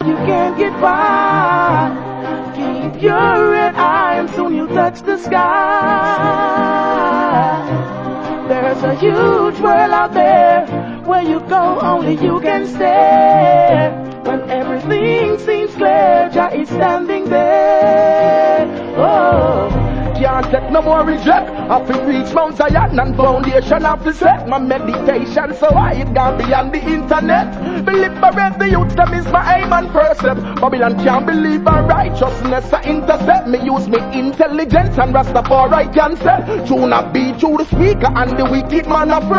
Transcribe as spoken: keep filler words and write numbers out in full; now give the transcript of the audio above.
You can't get by. Keep your red eye and soon you touch the sky. There's a huge world out there. Where you go, only you can stay. When everything seems clear, Jah is standing there. Oh, can't take no more reject. I feel reach Mount Zion and foundation of the set. My meditation so high it gone beyond the internet. Me liberate the youth, them is my aim and percept. Babylon can't believe my righteousness I intercept. Me use me intelligence and Rastafari can set. Tune a beat through the speaker and the wicked man of